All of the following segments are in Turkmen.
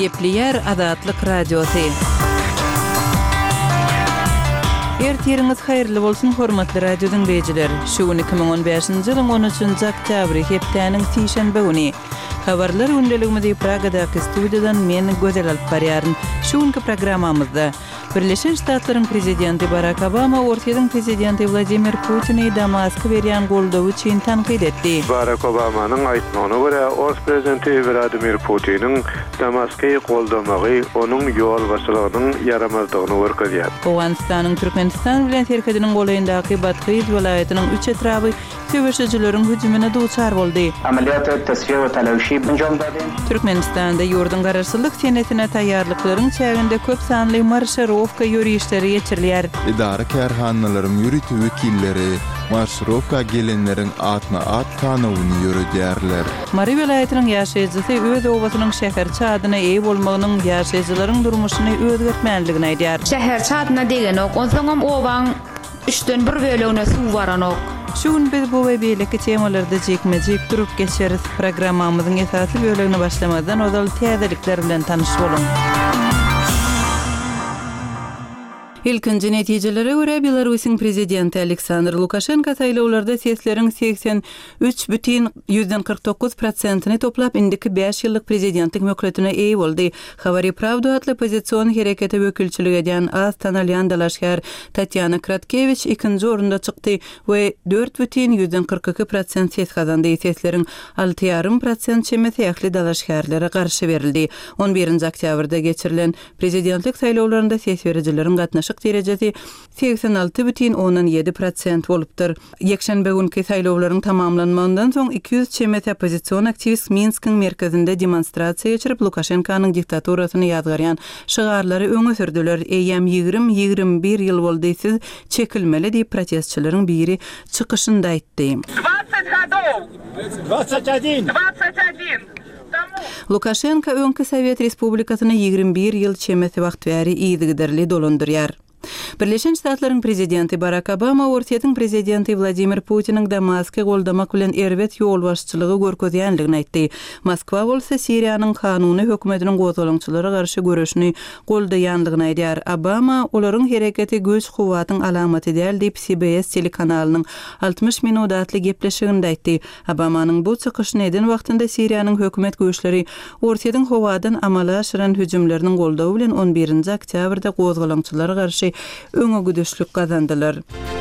Gepleyer Azatlyk Radiosu. Ertiriniz hayırlı bolsun hormatly radio dinleyijiler. Şu 2015-nji ýylyň 13-nji oktýabry hepdeniň sişenbe güni. Habarlar gündeligimizi Pragadaky studiýadan men Gözel alyp barýaryn. Şu günki programmamyzda Birleşen Ştatlaryň prezidenti Barack Obama Ortiýadyň prezidenti Vladimir Putin'i Damask'a berýän goldawy üçin tanqid etdi. Barack Obama'nın aýtmagyna görä, Rus prezidenti Vladimir Putin'in Damask'y goldamagy onuň ýol başçylygynyň yaramazdygyny görkezýär. Owganistanyň Türkmenistan bilen terkediniň golaýyndaky Batkyz welaýatynyň 3 etrapy söwüşçileriň hüjümine duçar boldy. Ameliyat-ı tasfiye ve telaşi enjam dady. Türkmenistan'da ýurdun garaşsyzlyk senetine taýýarlyklaryň çäginde köp sanly marşrowka ýürüýüşleri geçirilýär. İdara kärhanalaryň ýürütü wekilleri marşrowka gelenleriň atna at tanawyny ýörüdýärler. Mari welaýatynyň ýaşaýjysy öz owasynyň şäherçi adyna eýe bolmagynyň ýaşaýjylaryň durmuşyny özgertmänligini aýdýar. Şäherçi adyna degen ok, onsoňam owaň 3-den 1 bölегine suw baran ok. Şu gün biz bu we beýleki temalarda jekmejek durup geçeriz. Programmamyzyň esasy bölegine başlamadan ozal täzelikler bilen tanyş bolun. İlkinci netijelere göre Belarusyň prezidenti Aleksandr Lukashenko saýlawlarda sesleriň 83,49%-ni toplap indiki 5 ýyllyk prezidentlik möhletine eýe boldy. Xabary Pravda atly pozisiýon hereketi wekilçiligi edýän az tanalýan dalaşgar Tatyana Kratkevich ikinji orunda çykdy we 4,42% ses kazandy. Sesleriň 6,5% çemese ýakly dalaşgarlara garşy berildi. 11-nji oktýabrda geçirilen prezidentlik saýlawlarynda ses berijileriň gatnaşyk derejesi 86,17% bolupdyr. Ýekşenbe günki saýlawlaryň tamamlanmagyndan soň 200 çemese opozisiýon aktivist Minskiň merkezinde demonstrasiýa geçirip Lukashenkanyň diktaturasyny ýazgarýan şygarlary öňe sürdiler. Eýem 20-21 ýyl boldy siz çekilmeli diýip protestçileriň biri çykyşynda aýtdy. 21. Lukashenko öňki Sowet Respublikasyna 21 ýyl çemese wagt bäri ýygyderli dolandyrýar. Birleşen Ştatlaryň prezidenti Barack Obama Ortiýadyň prezidenti Vladimir Putin'iň Damask'a goldamak bilen erbet ýol başçylygy görkezýänligini aýtdy. Moskwa bolsa Siriýanyň kanuny hökümetiniň gozalaňçylary garşy görüşini goldaýandygyny aýdýar. Obama olaryň hereketi güç kuwatyň alamaty däl diýip CBS telekanalynyň 60 minutatly gepleşiginde aýtdy. Obamanyň bu çykyşyny eden wagtynda Siriýanyň hökümet güýçleri Ortiýadyň howadan amala aşyran hüjümleriniň goldawy bilen 11-nji oktýabrda gozalaňçylary garşy öňe güdüşlük kazandylar.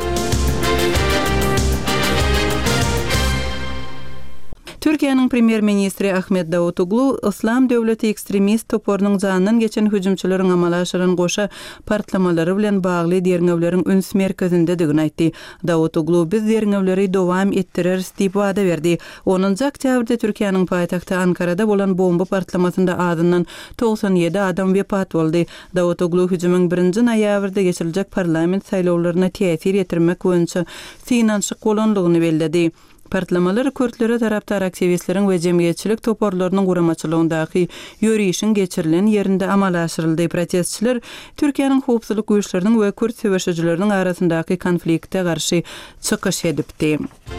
Türkiýanyň premier ministri Ahmet Davutoglu Islam döwleti ekstremist toporunyň janynyň geçen hüjümçileriň amala aşyran goşa partlamalary bilen bagly derňewleriň üns merkezinde digini aýtdy. Davutoglu biz derňewleri dowam ettirer diýip wada berdi. 10-njy oktýabrda Türkiýanyň paýtagty Ankarada bolan bomba partlamasynda adyndan 97 adam wepat boldy. Davutoglu hüjümüň 1-nji noýabrda geçiriljek parlament saýlawlaryna täsir etirmek boýunça finansyk bolanlygyny bellädi. Partlamalar körtlere taraptar aktivistleriň we jemgyýetçilik toporlarynyň guramaçylygyndaky ýörüýüşiň geçirilen ýerinde amala aşyryldy. Protestçiler Türkiýanyň howpsuzlyk güýçleriniň we kürt söwüşçileriniň arasyndaky konflikte garşy çykyş edipdi.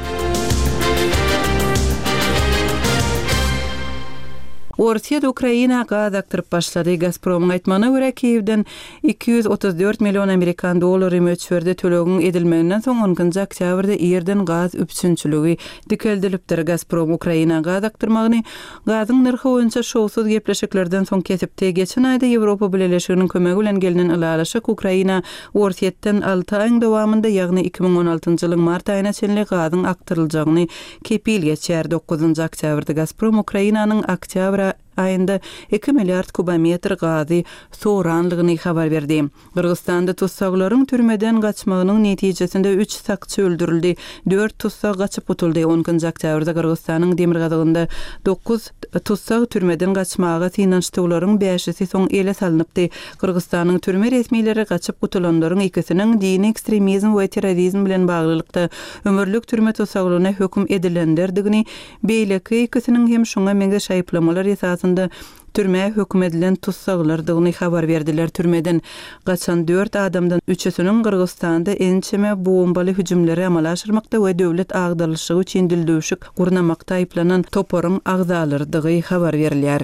Ortiýada Ukraina gaz aktyryp başlady. Gazpromyň aýtmagyna görä Kiýewden 234 million Amerikan dollary möçberde tölegin edilmegininden soň 10-njy oktýabrda ýerden gaz üpsünçiligi dikeldilipdir. Gazprom Ukraina gaz aktyrmagyny gazyň narhy boýunça şowsuz gepleşiklerden soň kesipdi. Geçen aýda Ýewropa Birleşiginiň kömegi bilen gelinen ilalaşyk Ukraina Ortiýatdan 6 aýyň dowamında ýagny 2016-njy ýylyň mart aýyna çenli gazyň aktyryljagyny kepil geçer. 9-njy oktýabrda Gazprom Ukrainanyň oktýabr ayında 2 milyard kubometr gazy soğuranlygyny habar berdi. Kırgızstanda tutsaglaryň türmeden gaçmagynyň netijesinde 3 sakçy öldürildi. 4 tutsak gaçyp gutuldy. 10-njy oktýabrda Kırgızstanyň Demirgazagynda 9 tutsak türmeden gaçmagy synançdyklaryň 5-si soň ele salynıpdy. Kırgızstanyň türme resmiýetleri gaçyp gutulanlaryň ikisiniň dini ekstremizm we terrorizm bilen baglylykda ömürlük türme tutsaklaryna hökm edilenlerdigini beýleki ikisiniň hem şoňa meňze şaýplamalar esasında türme hökm edilen tutsaklardygyny habar berdiler. Türmeden gaçan 4 adamdan 3-süniň Kırgızstanda ençeme bombaly hüjümleri amala aşyrmakda we döwlet agdarlyşygy üçin dildöwşük gurnamakda aýplanan toporyň agzalardygy habar berilýär.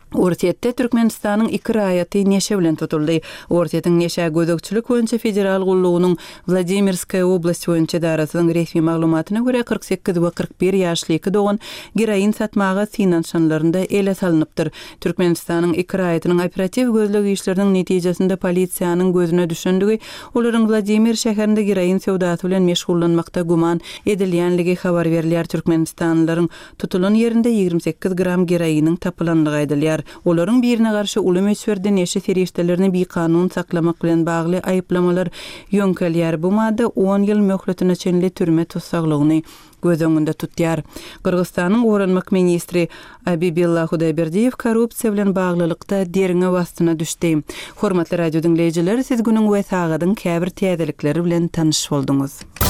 Ortiyette Türkmenistanyň iki raýaty neşe bilen tutuldy. Ortiýetiň neşe gözükçülük boýunça federal gullugynyň Vladimirskaya oblast boýunça darasynyň resmi maglumatyna görä 48 we 41 ýaşly iki dogan gerayin satmaga finansiýanlarynda ele salynıpdyr. Türkmenistanyň iki raýatynyň operativ gözlegi işleriniň netijesinde polisiýanyň gözüne düşendigi olaryň Vladimir şäherinde gerayin sowdasy bilen meşgullanmakda guman edilýänligi habar berilýär. Türkmenistanlylaryň tutulan ýerinde 28 gram gerayinin tapylanlygy aýdylýar. Olaryň birine garşy uly meşhurda neşe feriştelerini bir kanun saklamak bilen bagly aýyplamalar ýönkelýär. Bu madda 10 ýyl möhletine çenli türme tutsaglygyny göz öňünde tutýar. Kyrgyzstanyň Öwrenmek ministri Abibilla Hudaýberdiýew korrupsiýa bilen baglylykda deriňe wastyna düşdi. Hormatly radio dinleýijiler, siz günüň we sagadyň käbir täzelikleri bilen tanyş bolduňuz.